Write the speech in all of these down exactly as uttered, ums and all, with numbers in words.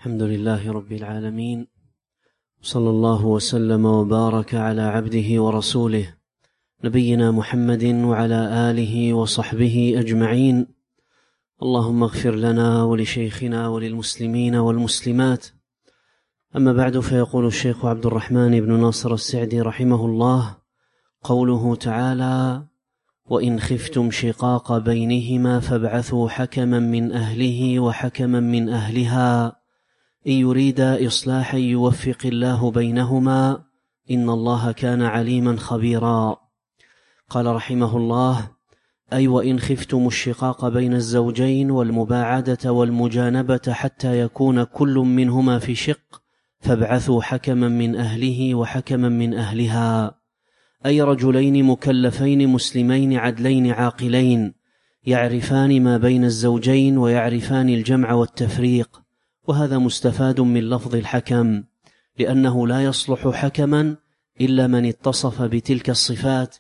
الحمد لله رب العالمين، صلى الله وسلم وبارك على عبده ورسوله نبينا محمد وعلى آله وصحبه أجمعين. اللهم اغفر لنا ولشيخنا وللمسلمين والمسلمات. أما بعد، فيقول الشيخ عبد الرحمن بن ناصر السعدي رحمه الله: قوله تعالى: وإن خفتم شقاق بينهما فابعثوا حكما من أهله وحكما من أهلها إن يريدا إصلاحا يوفق الله بينهما إن الله كان عليما خبيرا. قال رحمه الله: أي وإن خفتم الشقاق بين الزوجين والمباعدة والمجانبة حتى يكون كل منهما في شق فابعثوا حكما من أهله وحكما من أهلها، أي رجلين مكلفين مسلمين عدلين عاقلين يعرفان ما بين الزوجين ويعرفان الجمع والتفريق. وهذا مستفاد من لفظ الحكم، لأنه لا يصلح حكما إلا من اتصف بتلك الصفات،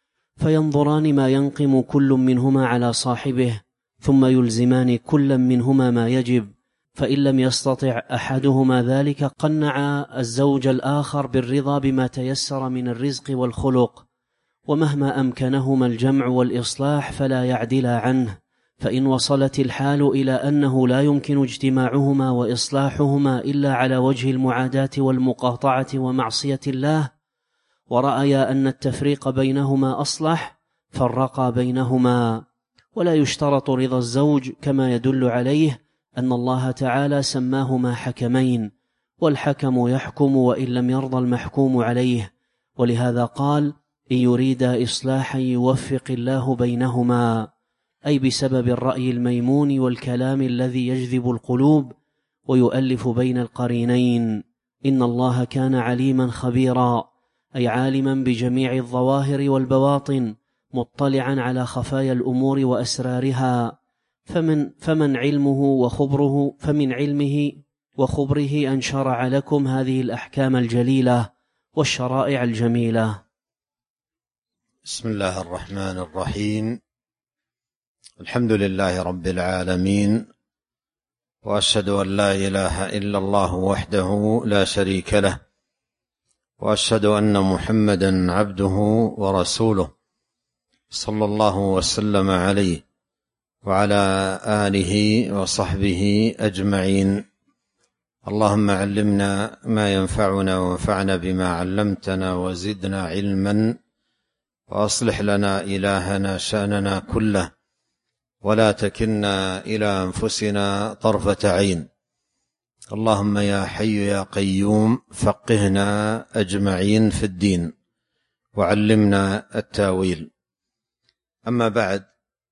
فينظران ما ينقم كل منهما على صاحبه ثم يلزمان كل منهما ما يجب، فإن لم يستطع أحدهما ذلك قنع الزوج الآخر بالرضا بما تيسر من الرزق والخلق، ومهما أمكنهما الجمع والإصلاح فلا يعدلا عنه. فإن وصلت الحال إلى أنه لا يمكن اجتماعهما وإصلاحهما إلا على وجه المعاداة والمقاطعة ومعصية الله، ورأيا أن التفريق بينهما أصلح، فرقا بينهما. ولا يشترط رضا الزوج، كما يدل عليه أن الله تعالى سماهما حكمين، والحكم يحكم وإن لم يرضى المحكوم عليه، ولهذا قال: إن يريدا إصلاحا يوفق الله بينهما، أي بسبب الرأي الميمون والكلام الذي يجذب القلوب ويؤلف بين القرينين. إن الله كان عليما خبيرا، أي عالما بجميع الظواهر والبواطن، مطلعا على خفايا الأمور وأسرارها. فمن, فمن علمه وخبره فمن علمه وخبره أن شرع لكم هذه الأحكام الجليلة والشرائع الجميلة. بسم الله الرحمن الرحيم. الحمد لله رب العالمين، وأشهد أن لا إله إلا الله وحده لا شريك له، وأشهد أن محمدا عبده ورسوله صلى الله وسلم عليه وعلى آله وصحبه أجمعين. اللهم علمنا ما ينفعنا وانفعنا بما علمتنا وزدنا علما، وأصلح لنا إلهنا شأننا كله، ولا تكلنا إلى أنفسنا طرفة عين. اللهم يا حي يا قيوم فقهنا أجمعين في الدين، وعلمنا التاويل. أما بعد،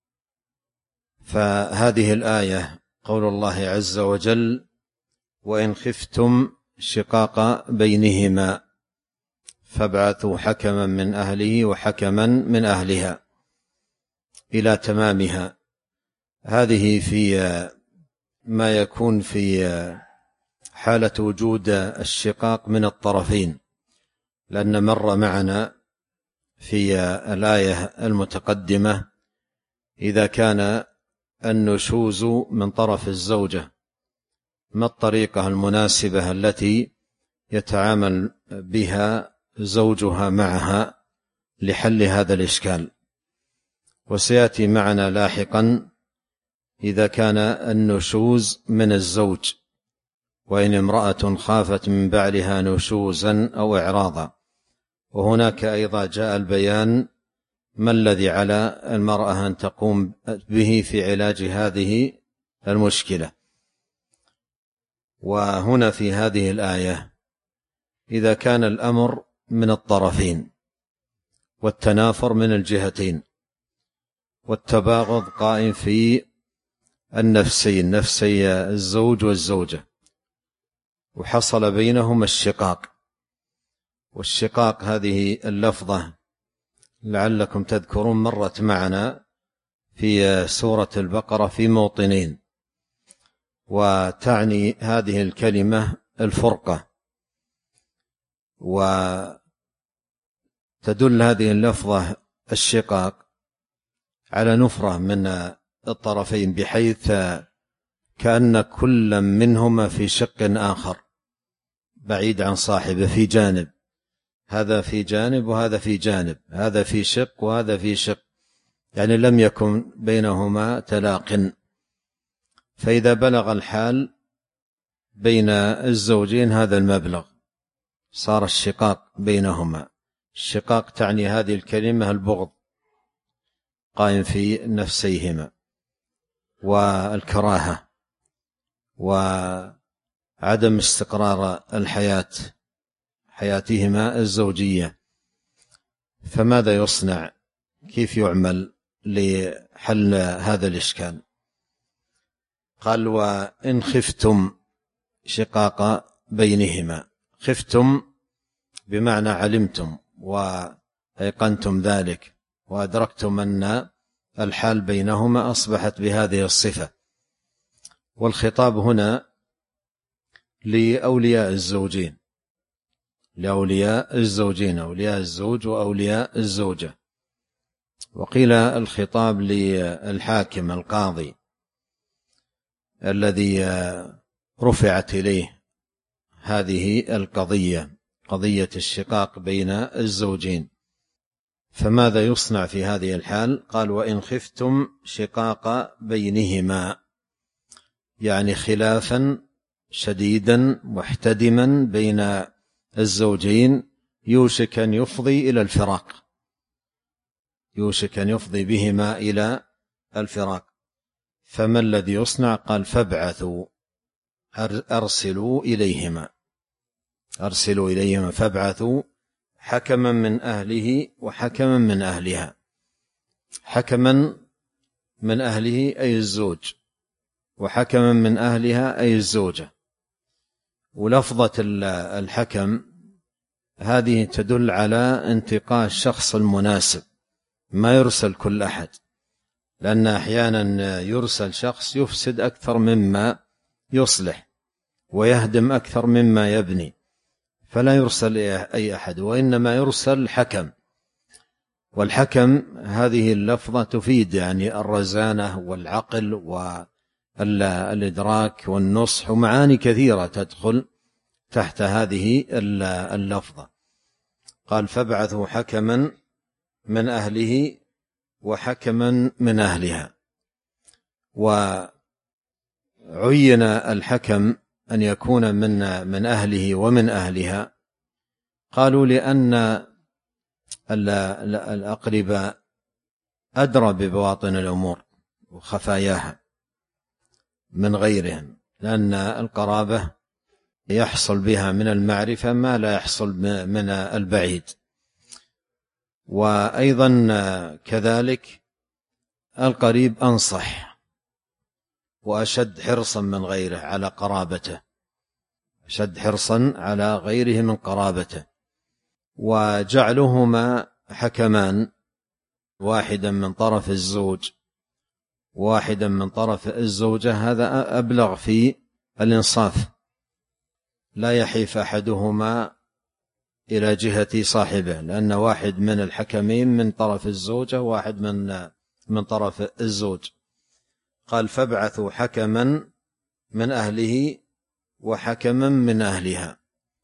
فهذه الآية قول الله عز وجل: وإن خفتم شقاق بينهما فابعثوا حكما من أهله وحكما من أهلها، إلى تمامها. هذه في ما يكون في حالة وجود الشقاق من الطرفين، لأن مر معنا في الآية المتقدمة إذا كان النشوز من طرف الزوجة، ما الطريقة المناسبة التي يتعامل بها زوجها معها لحل هذا الإشكال. وسيأتي معنا لاحقا إذا كان النشوز من الزوج، وإن امرأة خافت من بعلها نشوزا أو إعراضا. وهناك أيضا جاء البيان ما الذي على المرأة أن تقوم به في علاج هذه المشكلة. وهنا في هذه الآية إذا كان الأمر من الطرفين والتنافر من الجهتين والتباغض قائم في النفسين، نفسي الزوج والزوجة، وحصل بينهما الشقاق. والشقاق هذه اللفظة لعلكم تذكرون مرت معنا في سورة البقرة في موطنين، وتعني هذه الكلمة الفرقة، وتدل هذه اللفظة الشقاق على نفرة من الطرفين، بحيث كأن كل منهما في شق آخر بعيد عن صاحبه، في جانب، هذا في جانب وهذا في جانب، هذا في شق وهذا في شق، يعني لم يكن بينهما تلاق. فإذا بلغ الحال بين الزوجين هذا المبلغ صار الشقاق بينهما. الشقاق تعني هذه الكلمة البغض قائم في نفسيهما، والكراهة، وعدم استقرار الحياة حياتهما الزوجية. فماذا يصنع؟ كيف يعمل لحل هذا الإشكال؟ قال: وإن خفتم شقاق بينهما. خفتم بمعنى علمتم وأيقنتم ذلك وأدركتم أن الحال بينهما أصبحت بهذه الصفة. والخطاب هنا لأولياء الزوجين، لأولياء الزوجين، أولياء الزوج وأولياء الزوجة. وقيل الخطاب للحاكم القاضي الذي رفعت إليه هذه القضية، قضية الشقاق بين الزوجين. فماذا يصنع في هذه الحال؟ قال: وإن خفتم شقاق بينهما، يعني خلافا شديدا محتدما بين الزوجين يوشك أن يفضي إلى الفراق، يوشك أن يفضي بهما إلى الفراق. فما الذي يصنع؟ قال: فابعثوا، أرسلوا إليهما، أرسلوا إليهما، فابعثوا حكما من أهله وحكما من أهلها. حكما من أهله أي الزوج، وحكما من أهلها أي الزوجة. ولفظة الحكم هذه تدل على انتقاء الشخص المناسب، ما يرسل كل أحد، لأن أحيانا يرسل شخص يفسد أكثر مما يصلح ويهدم أكثر مما يبني، فلا يرسل أي أحد، وإنما يرسل حكم. والحكم هذه اللفظة تفيد يعني الرزانة والعقل والإدراك والنصح، ومعاني كثيرة تدخل تحت هذه اللفظة. قال: فابعثوا حكما من أهله وحكما من أهلها. وعين الحكم أن يكون من من أهله ومن أهلها، قالوا لأن الأقرباء أدرى ببواطن الأمور وخفاياها من غيرهم، لأن القرابة يحصل بها من المعرفة ما لا يحصل من البعيد. وأيضا كذلك القريب أنصح وأشد حرصا من غيره على قرابته، أشد حرصا على غيره من قرابته. وجعلهما حكمان، واحدا من طرف الزوج واحدا من طرف الزوجة، هذا أبلغ في الإنصاف، لا يحيف أحدهما إلى جهة صاحبه، لأن واحد من الحكمين من طرف الزوجة واحد من من طرف الزوج. قال: فابعثوا حكما من أهله وحكما من أهلها.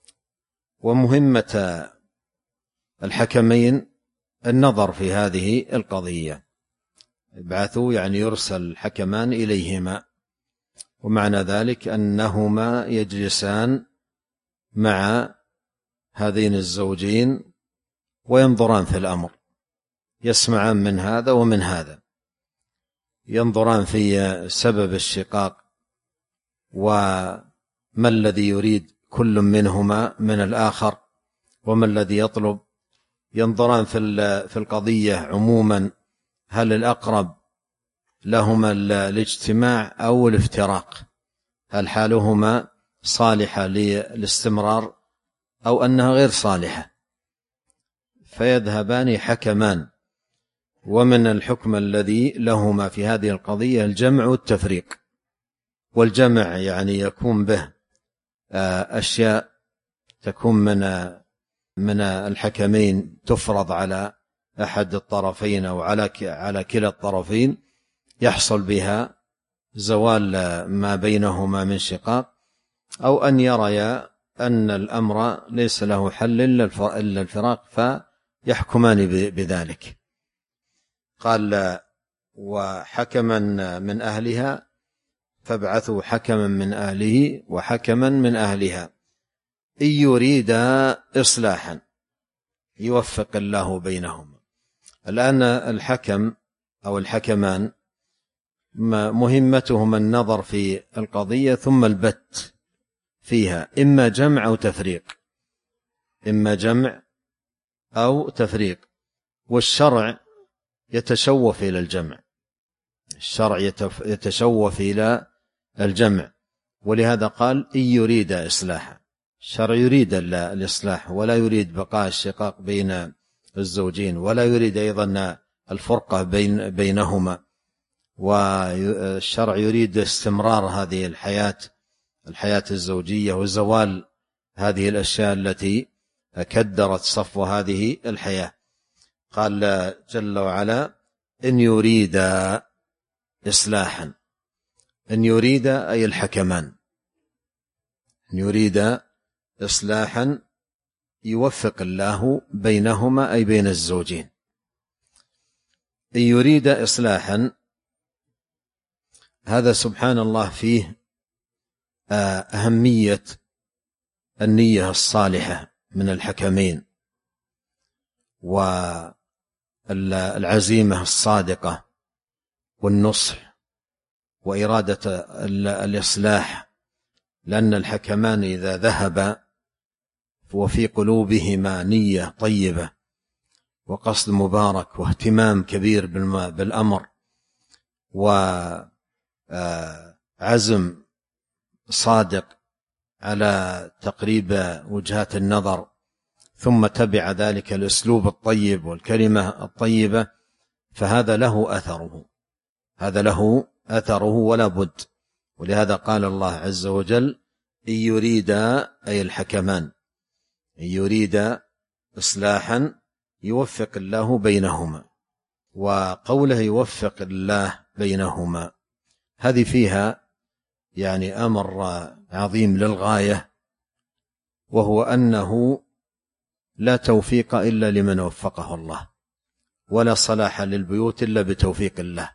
ومهمة الحكمين النظر في هذه القضية. ابعثوا يعني يرسل حكمان إليهما، ومعنى ذلك أنهما يجلسان مع هذين الزوجين وينظران في الأمر، يسمعان من هذا ومن هذا، ينظران في سبب الشقاق وما الذي يريد كل منهما من الآخر وما الذي يطلب. ينظران في القضية عموما، هل الأقرب لهما الاجتماع أو الافتراق، هل حالهما صالحة للاستمرار أو أنها غير صالحة، فيذهبان حكمان. ومن الحكم الذي لهما في هذه القضية الجمع والتفريق. والجمع يعني يكون به أشياء تكون من من الحكمين تفرض على أحد الطرفين أو على على كلا الطرفين، يحصل بها زوال ما بينهما من شقاق، أو أن يريا أن الأمر ليس له حل إلا الفراق فيحكمان بذلك. قال وحكما من أهلها فابعثوا حكما من أهله وحكما من أهلها إن يريدا إصلاحا يوفق الله بينهما. الآن الحكم أو الحكمان مهمتهما النظر في القضية ثم البت فيها، إما جمع أو تفريق، إما جمع أو تفريق. والشرع يتشوف إلى الجمع، الشرع يتشوف إلى الجمع، ولهذا قال إن يريد إصلاحا. الشرع يريد الإصلاح ولا يريد بقاء الشقاق بين الزوجين، ولا يريد أيضا الفرقة بين بينهما، والشرع يريد استمرار هذه الحياة الحياة الزوجية وزوال هذه الأشياء التي كدرت صفو هذه الحياة. قال جل وعلا إن يريد إصلاحا، إن يريد أي الحكمان، إن يريد إصلاحا يوفق الله بينهما أي بين الزوجين. إن يريد إصلاحا هذا سبحان الله فيه أهمية النية الصالحة من الحكمين والعزيمة الصادقة والنصح وإرادة الإصلاح، لأن الحكمان إذا ذهب وفي قلوبهما نية طيبة وقصد مبارك واهتمام كبير بالأمر وعزم صادق على تقريب وجهات النظر، ثم تبع ذلك الأسلوب الطيب والكلمة الطيبة، فهذا له أثره، هذا له أثره ولا بد. ولهذا قال الله عز وجل إن يريد أي الحكمان، إن يريد إصلاحا يوفق الله بينهما. وقوله يوفق الله بينهما هذه فيها يعني أمر عظيم للغاية، وهو أنه لا توفيق إلا لمن وفقه الله، ولا صلاح للبيوت إلا بتوفيق الله.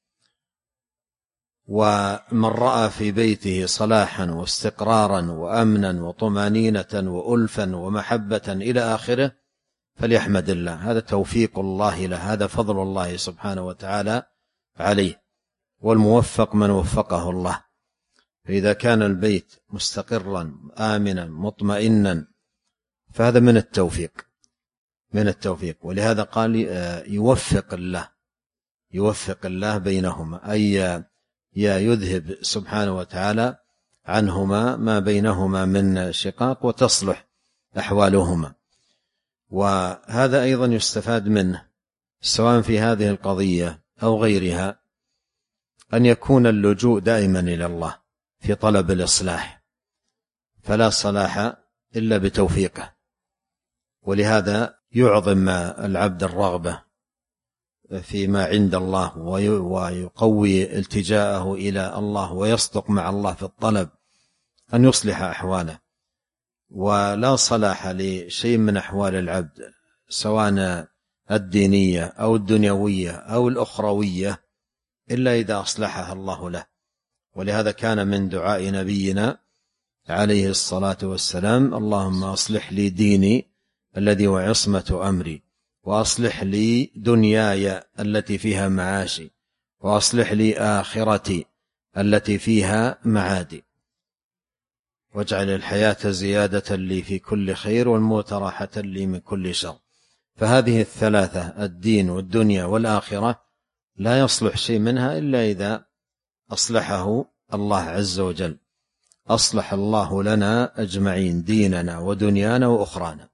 ومن رأى في بيته صلاحا واستقرارا وأمنا وطمانينة وألفا ومحبة إلى آخره فليحمد الله، هذا توفيق الله له، هذا فضل الله سبحانه وتعالى عليه. والموفق من وفقه الله. فإذا كان البيت مستقرا آمنا مطمئنا فهذا من التوفيق، من التوفيق. ولهذا قال يوفق الله، يوفق الله بينهما، أي يذهب سبحانه وتعالى عنهما ما بينهما من شقاق وتصلح أحوالهما. وهذا أيضا يستفاد منه سواء في هذه القضية أو غيرها أن يكون اللجوء دائما إلى الله في طلب الإصلاح، فلا صلاح إلا بتوفيقه. ولهذا يعظم العبد الرغبة فيما عند الله ويقوي التجاءه إلى الله ويصدق مع الله في الطلب أن يصلح أحواله. ولا صلاح لشيء من أحوال العبد سواء الدينية أو الدنيوية أو الأخروية إلا إذا أصلحها الله له. ولهذا كان من دعاء نبينا عليه الصلاة والسلام اللهم أصلح لي ديني الذي هو عصمة أمري، وأصلح لي دنياي التي فيها معاشي، وأصلح لي آخرتي التي فيها معادي، واجعل الحياة زيادة لي في كل خير والموت راحة لي من كل شر. فهذه الثلاثة الدين والدنيا والآخرة لا يصلح شيء منها إلا إذا أصلحه الله عز وجل. أصلح الله لنا أجمعين ديننا ودنيانا وأخرانا،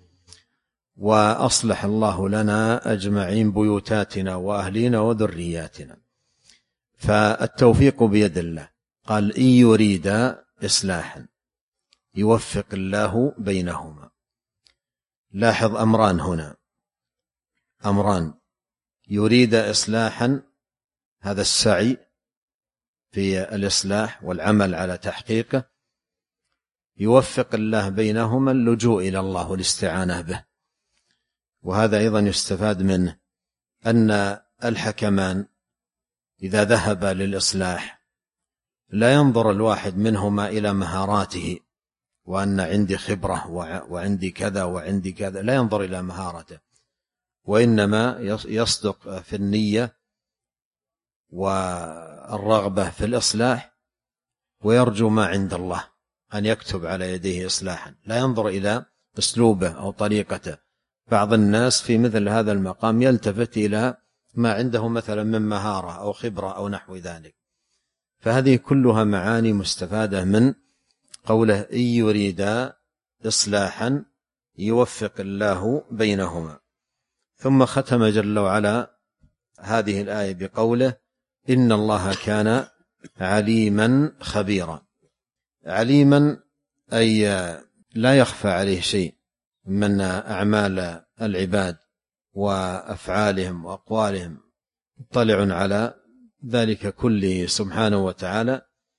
وأصلح الله لنا أجمعين بيوتاتنا وأهلنا وذرياتنا. فالتوفيق بيد الله. قال إن يريد إصلاحا يوفق الله بينهما. لاحظ أمران هنا، أمران: يريد إصلاحا هذا السعي في الإصلاح والعمل على تحقيقه يوفق الله بينهما اللجوء إلى الله والاستعانة به. وهذا أيضا يستفاد منه أن الحكمان إذا ذهب للإصلاح لا ينظر الواحد منهما إلى مهاراته وأن عندي خبرة وعندي كذا وعندي كذا، لا ينظر إلى مهارته، وإنما يصدق في النية والرغبة في الإصلاح ويرجو ما عند الله أن يكتب على يديه إصلاحا، لا ينظر إلى أسلوبه أو طريقته. بعض الناس في مثل هذا المقام يلتفت إلى ما عنده مثلا من مهارة أو خبرة أو نحو ذلك. فهذه كلها معاني مستفادة من قوله إن يريدا إصلاحا يوفق الله بينهما. ثم ختم جل وعلا هذه الآية بقوله إن الله كان عليما خبيرا. عليما أي لا يخفى عليه شيء من أعمال العباد وأفعالهم وأقوالهم، مطلع على ذلك كله سبحانه وتعالى.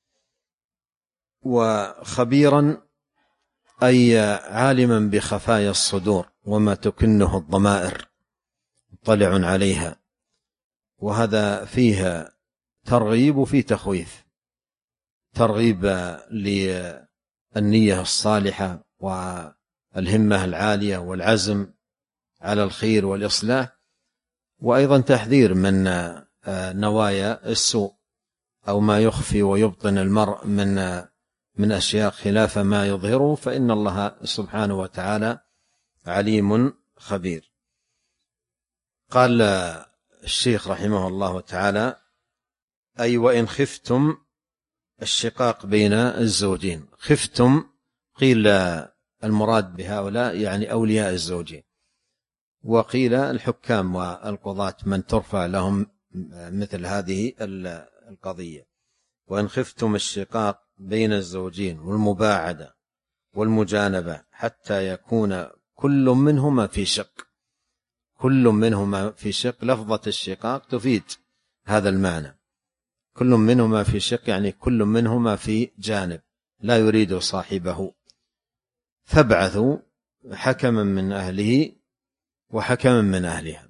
وخبيرا أي عالما بخفايا الصدور وما تكنه الضمائر، مطلع عليها. وهذا فيه ترغيب وفيه تخويف، ترغيب للنية الصالحة والهمة العالية والعزم على الخير والإصلاح، وأيضا تحذير من نوايا السوء أو ما يخفي ويبطن المرء من من أشياء خلاف ما يظهره، فإن الله سبحانه وتعالى عليم خبير. قال الشيخ رحمه الله تعالى أي وإن خفتم الشقاق بين الزوجين. خفتم قيل المراد بهؤلاء يعني أولياء الزوجين، وقيل الحكام والقضاة من ترفع لهم مثل هذه القضية. وإن خفتم الشقاق بين الزوجين والمباعدة والمجانبة حتى يكون كل منهما في شق. كل منهما في شق، لفظة الشقاق تفيد هذا المعنى، كل منهما في شق يعني كل منهما في جانب لا يريد صاحبه. فابعثوا حكما من أهله وحكما من أهلها،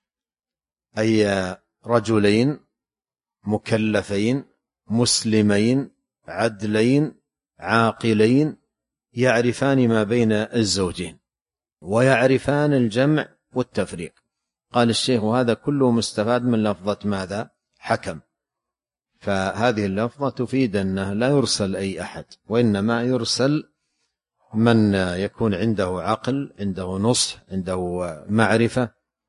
أي رجلين مكلفين مسلمين عدلين عاقلين يعرفان ما بين الزوجين ويعرفان الجمع والتفريق. قال الشيخ وهذا كله مستفاد من لفظة ماذا؟ حكم. فهذه اللفظة تفيد أنه لا يرسل أي أحد، وإنما يرسل من يكون عنده عقل، عنده نصح، عنده معرفة.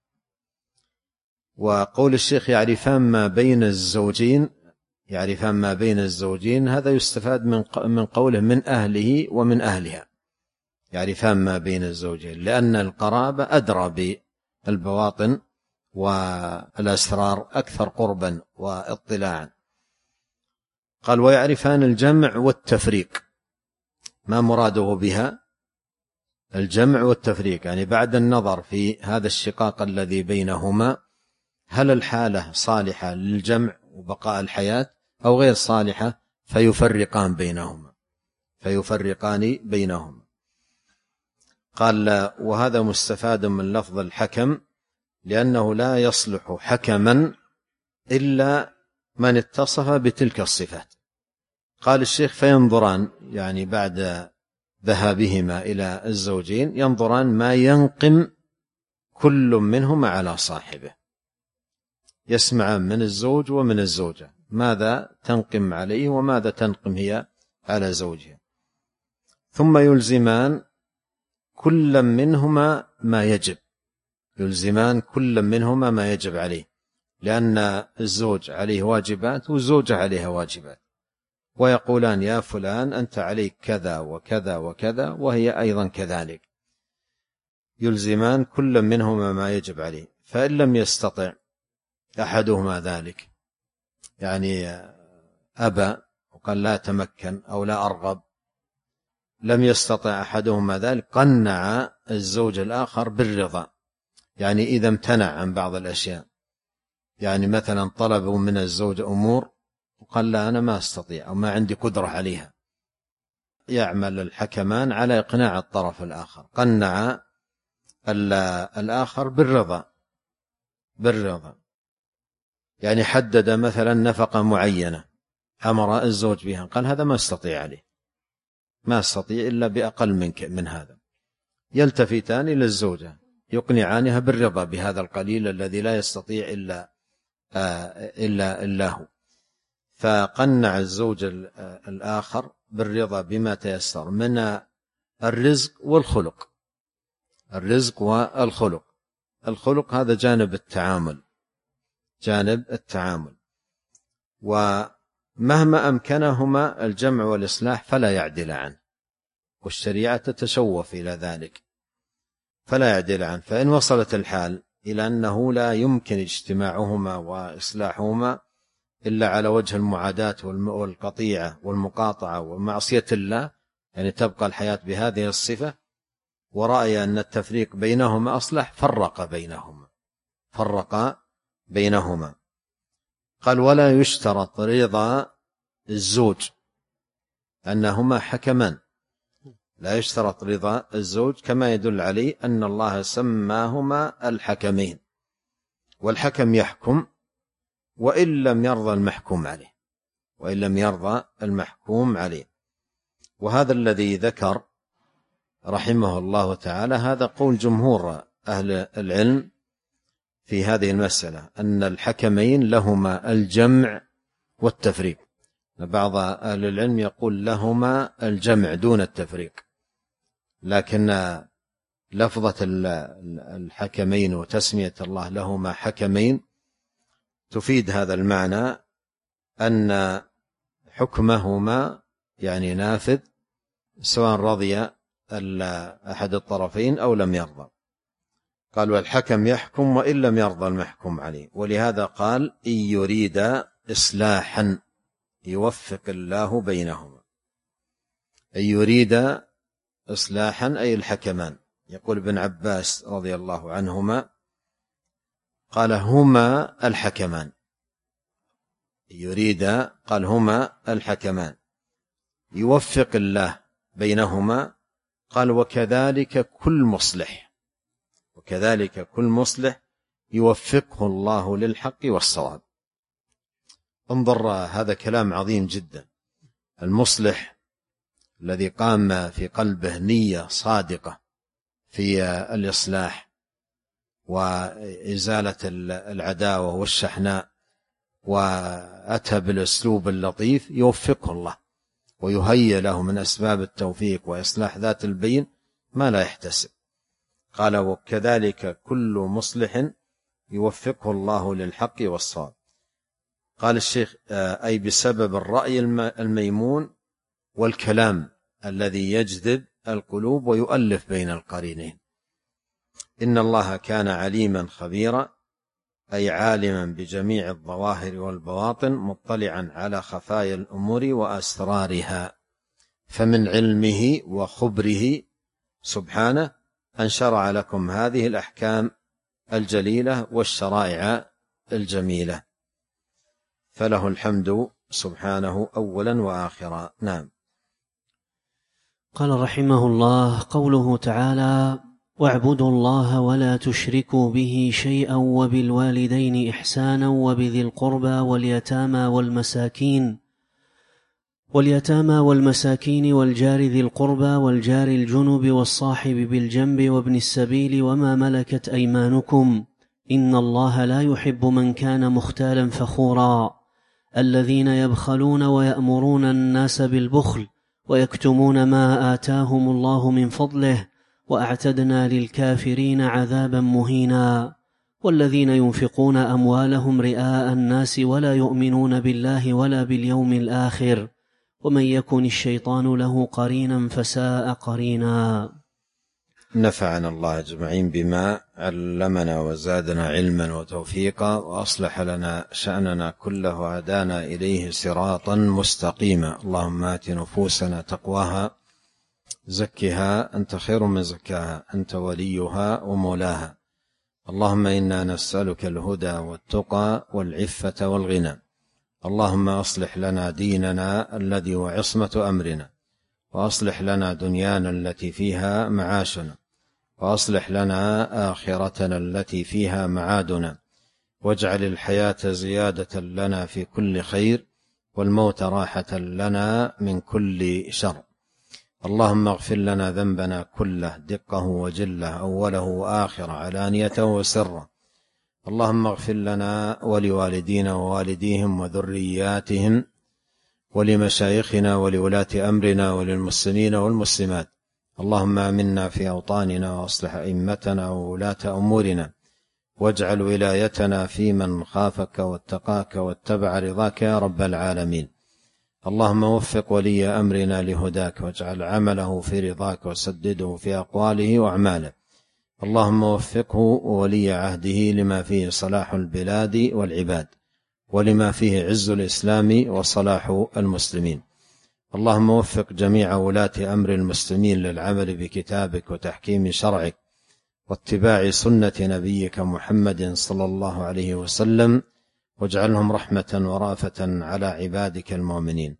وقول الشيخ يعرفان ما بين الزوجين، يعرفان ما بين الزوجين، هذا يستفاد من من قوله من أهله ومن أهلها، يعرفان ما بين الزوجين، لأن القرابة أدرى بالبواطن والأسرار أكثر قربا واطلاعا. قال ويعرفان الجمع والتفريق. ما مراده بها؟ الجمع والتفريق، يعني بعد النظر في هذا الشقاق الذي بينهما هل الحالة صالحة للجمع وبقاء الحياة أو غير صالحة، فيفرقان بينهما فيفرقان بينهما. قال وهذا مستفاد من لفظ الحكم لأنه لا يصلح حكما إلا من اتصف بتلك الصفات. قال الشيخ فينظران، يعني بعد ذهابهما إلى الزوجين ينظران ما ينقم كل منهما على صاحبه، يسمعان من الزوج ومن الزوجة ماذا تنقم عليه وماذا تنقم هي على زوجها، ثم يلزمان كل منهما ما يجب، يلزمان كل منهما ما يجب عليه، لأن الزوج عليه واجبات والزوجة عليها واجبات، ويقولان يا فلان أنت عليك كذا وكذا وكذا وهي أيضا كذلك، يلزمان كل منهما ما يجب عليه. فإن لم يستطع أحدهما ذلك، يعني أبى وقال لا تمكن أو لا أرغب، لم يستطع أحدهما ذلك، قنع الزوج الآخر بالرضا، يعني إذا امتنع عن بعض الأشياء، يعني مثلا طلبوا من الزوج أمور قال لا أنا ما أستطيع أو ما عندي قدرة عليها، يعمل الحكمان على إقناع الطرف الآخر. قنع الآخر بالرضا بالرضا يعني حدد مثلا نفقة معينة أمر الزوج بها، قال هذا ما استطيع عليه، ما استطيع إلا بأقل منك من هذا. يلتفتان إلى الزوجة يقنعانها بالرضا بهذا القليل الذي لا يستطيع إلا إلا إلا هو. فقنع الزوج الآخر بالرضا بما تيسر من الرزق والخلق. الرزق والخلق، الخلق هذا جانب التعامل، جانب التعامل، ومهما أمكنهما الجمع والإصلاح فلا يعدل عنه، والشريعة تتشوف إلى ذلك فلا يعدل عنه. فإن وصلت الحال إلى أنه لا يمكن اجتماعهما وإصلاحهما إلا على وجه المعاداة والقطيعة والمقاطعة ومعصية الله، يعني تبقى الحياة بهذه الصفة، ورأي أن التفريق بينهما أصلح، فرق بينهما فرق بينهما قال ولا يشترط رضا الزوج، أنهما حكمان، لا يشترط رضا الزوج، كما يدل عليه أن الله سماهما الحكمين، والحكم يحكم وإن لم يرضى المحكوم عليه وإن لم يرضى المحكوم عليه. وهذا الذي ذكر رحمه الله تعالى هذا قول جمهور أهل العلم في هذه المسألة، أن الحكمين لهما الجمع والتفريق. بعض أهل العلم يقول لهما الجمع دون التفريق، لكن لفظة الحكمين وتسمية الله لهما حكمين تفيد هذا المعنى، أن حكمهما يعني نافذ سواء رضي أحد الطرفين أو لم يرضى. قال والحكم يحكم وإن لم يرضى المحكوم عليه، ولهذا قال إن يريد إصلاحا يوفق الله بينهما. إن يريد إصلاحا أي الحكمان. يقول ابن عباس رضي الله عنهما قال هما الحكمان، يريد قال هما الحكمان يوفق الله بينهما. قال وكذلك كل مصلح، وكذلك كل مصلح يوفقه الله للحق والصواب. انظر هذا كلام عظيم جدا. المصلح الذي قام في قلبه نية صادقة في الإصلاح وإزالة العداوة والشحناء وأتى بالأسلوب اللطيف يوفقه الله ويهيئ له من أسباب التوفيق وإصلاح ذات البين ما لا يحتسب. قال وكذلك كل مصلح يوفقه الله للحق والصواب. قال الشيخ أي بسبب الرأي الميمون والكلام الذي يجذب القلوب ويؤلف بين القرينين. إن الله كان عليما خبيرا أي عالما بجميع الظواهر والبواطن مطلعا على خفايا الأمور وأسرارها. فمن علمه وخبره سبحانه أن شرع لكم هذه الأحكام الجليلة والشرائع الجميلة، فله الحمد سبحانه أولا وآخرا. نعم. قال رحمه الله قوله تعالى واعبدوا الله ولا تشركوا به شيئا وبالوالدين إحسانا وبذي القربى واليتامى والمساكين واليتامى والمساكين والجار ذي القربى والجار الجنب والصاحب بالجنب وابن السبيل وما ملكت أيمانكم إن الله لا يحب من كان مختالا فخورا الذين يبخلون ويأمرون الناس بالبخل ويكتمون ما آتاهم الله من فضله وأعتدنا للكافرين عذابا مهينا والذين ينفقون أموالهم رئاء الناس ولا يؤمنون بالله ولا باليوم الآخر ومن يكن الشيطان له قرينا فساء قرينا. نفعنا الله أجمعين بما علمنا وزادنا علما وتوفيقا وأصلح لنا شأننا كله وهدانا إليه صراطا مستقيما. اللهم آت نفوسنا تقواها زكها أنت خير من زكاها أنت وليها ومولاها. اللهم إنا نسألك الهدى والتقى والعفة والغنى. اللهم أصلح لنا ديننا الذي هو عصمة أمرنا، وأصلح لنا دنيانا التي فيها معاشنا، وأصلح لنا آخرتنا التي فيها معادنا، واجعل الحياة زيادة لنا في كل خير، والموت راحة لنا من كل شر. اللهم اغفر لنا ذنبنا كله دقه وجله، أوله وآخره، علانيته وسره. اللهم اغفر لنا ولوالدينا ووالديهم وذرياتهم ولمشايخنا ولولاة أمرنا وللمسلمين والمسلمات. اللهم آمنا في أوطاننا وأصلح أئمتنا وولاة أمورنا، واجعل ولايتنا في من خافك واتقاك واتبع رضاك يا رب العالمين. اللهم وفق ولي أمرنا لهداك، واجعل عمله في رضاك، وسدده في أقواله وأعماله. اللهم وفقه وولي عهده لما فيه صلاح البلاد والعباد، ولما فيه عز الإسلام وصلاح المسلمين. اللهم وفق جميع ولاة أمر المسلمين للعمل بكتابك وتحكيم شرعك واتباع سنة نبيك محمد صلى الله عليه وسلم، واجعلهم رحمة ورافة على عبادك المؤمنين.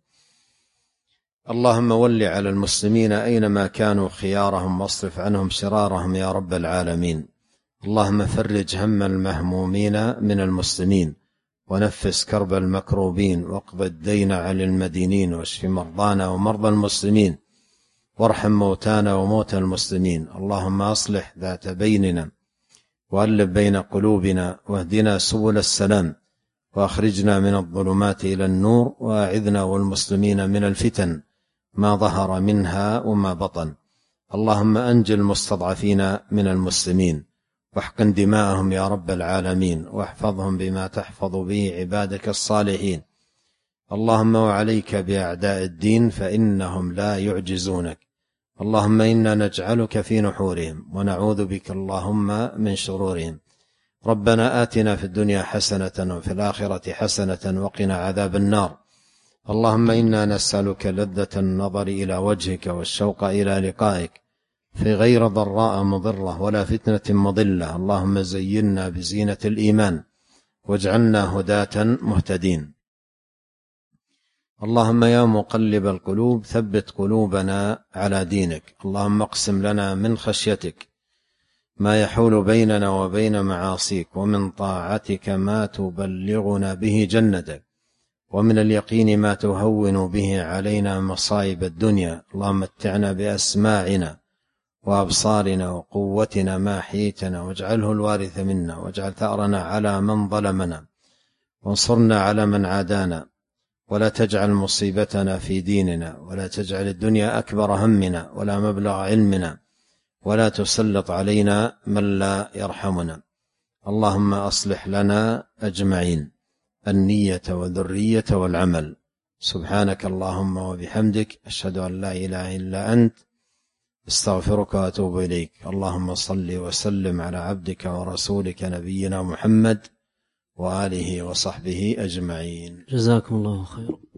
اللهم ول على المسلمين أينما كانوا خيارهم، واصرف عنهم شرارهم يا رب العالمين. اللهم فرج هم المهمومين من المسلمين، ونفس كرب المكروبين، واقض الدين عن المدينين، واشف مرضانا ومرضى المسلمين، وارحم موتانا وموتى المسلمين. اللهم أصلح ذات بيننا، وألف بين قلوبنا، واهدنا سبل السلام، وأخرجنا من الظلمات إلى النور، وأعذنا والمسلمين من الفتن ما ظهر منها وما بطن. اللهم أنج المستضعفين من المسلمين، واحقن دماءهم يا رب العالمين، واحفظهم بما تحفظ به عبادك الصالحين. اللهم وعليك بأعداء الدين فإنهم لا يعجزونك. اللهم إنا نجعلك في نحورهم، ونعوذ بك اللهم من شرورهم. ربنا آتنا في الدنيا حسنة وفي الآخرة حسنة وقنا عذاب النار. اللهم إنا نسألك لذة النظر إلى وجهك والشوق إلى لقائك في غير ضراء مضرة ولا فتنة مضلة. اللهم زينا بزينة الإيمان، واجعلنا هداة مهتدين. اللهم يا مقلب القلوب ثبت قلوبنا على دينك. اللهم اقسم لنا من خشيتك ما يحول بيننا وبين معاصيك، ومن طاعتك ما تبلغنا به جنتك، ومن اليقين ما تهون به علينا مصائب الدنيا. اللهم متعنا بأسماعنا وأبصارنا وقوتنا ما أحييتنا، واجعله الوارث منا، واجعل ثأرنا على من ظلمنا، وانصرنا على من عادانا، ولا تجعل مصيبتنا في ديننا، ولا تجعل الدنيا أكبر همنا ولا مبلغ علمنا، ولا تسلط علينا من لا يرحمنا. اللهم أصلح لنا أجمعين النية والذرية والعمل. سبحانك اللهم وبحمدك، أشهد أن لا إله إلا أنت، استغفرك وأتوب إليك. اللهم صل وسلم على عبدك ورسولك نبينا محمد وآله وصحبه أجمعين. جزاكم الله خيرا.